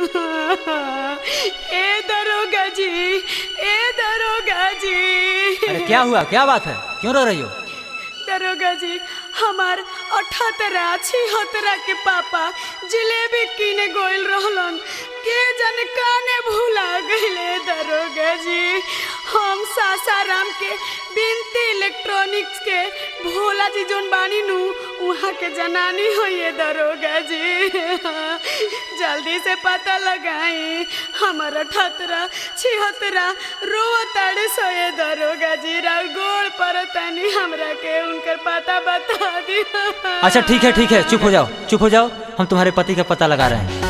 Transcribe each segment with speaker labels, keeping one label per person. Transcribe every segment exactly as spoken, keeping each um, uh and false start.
Speaker 1: ए दरोगा जी, ए दरोगा जी।
Speaker 2: अरे क्या हुआ, क्या बात है, क्यों रो रही हो?
Speaker 1: दरोगा जी, हमार अठहत्तरा छिहत्तरा के पापा जिलेबी किने गोइल रहलन, के जन काने भूला गईले दरोगा जी। हम सासाराम के बिनती इलेक्ट्रॉनिक्स के भोला जी जोन बानी नु वहाँ के जनानी हो ये दरोगा जी। जल्दी से पता लगाई, हमारा अठहत्तरा छिहत्तरा रोताड़े सो ये दरोगा जी। राव गोड़ पर तनी हमरा के उनकर पता बता दी।
Speaker 2: अच्छा ठीक है ठीक है, चुप हो जाओ चुप हो जाओ, हम तुम्हारे पति का पता लगा रहे हैं।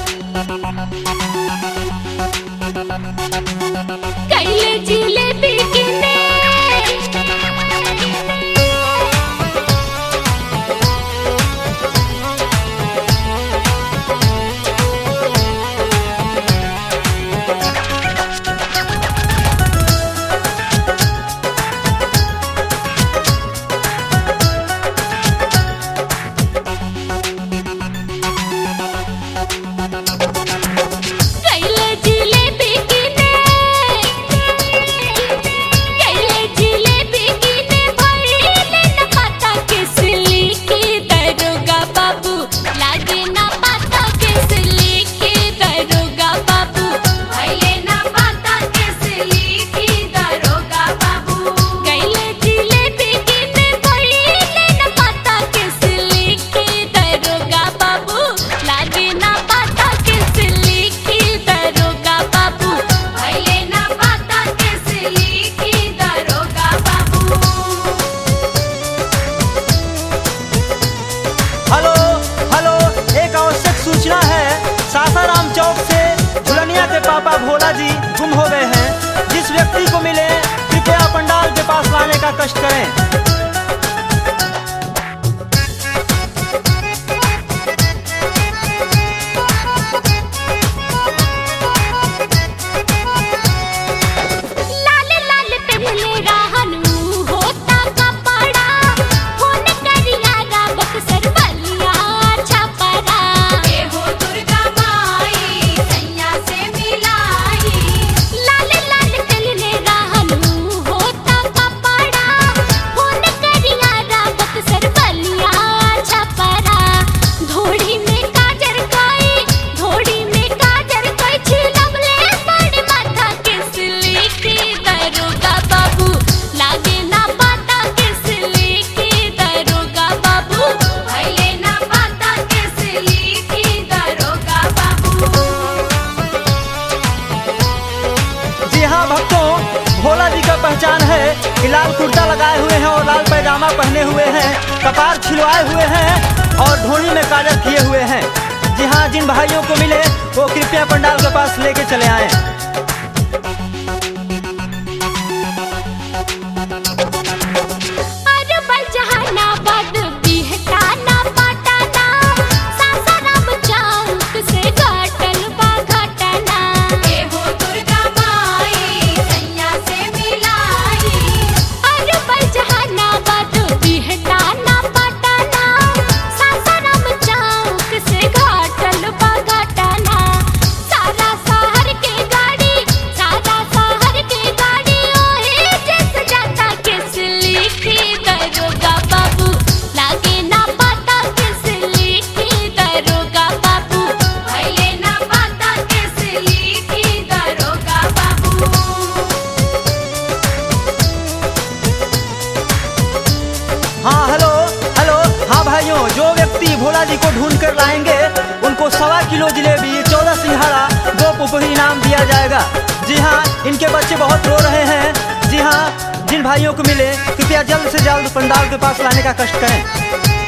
Speaker 3: कैले जिलेबी किने
Speaker 2: पापा भोला जी गुम हो गए हैं। जिस व्यक्ति को मिले कृपया पंडाल के पास लाने का कष्ट करें। भोला जी का पहचान है कि लाल कुर्ता लगाए हुए हैं और लाल पैजामा पहने हुए हैं, कपार छिलवाए हुए हैं और ढोली में काजल किए हुए हैं। जी हाँ, जिन भाइयों को मिले वो कृपया पंडाल के पास लेके चले आए। हाँ हेलो हेलो, हाँ भाइयों, जो व्यक्ति भोला जी को ढूंढ कर लाएंगे उनको सवा किलो जिलेबी, चौदह सिंघाड़ा, दो पुपरी इनाम दिया जाएगा। जी हाँ, इनके बच्चे बहुत रो रहे हैं। जी हाँ, जिन भाइयों को मिले कृपया जल्द से जल्द पंडाल के पास लाने का कष्ट करें।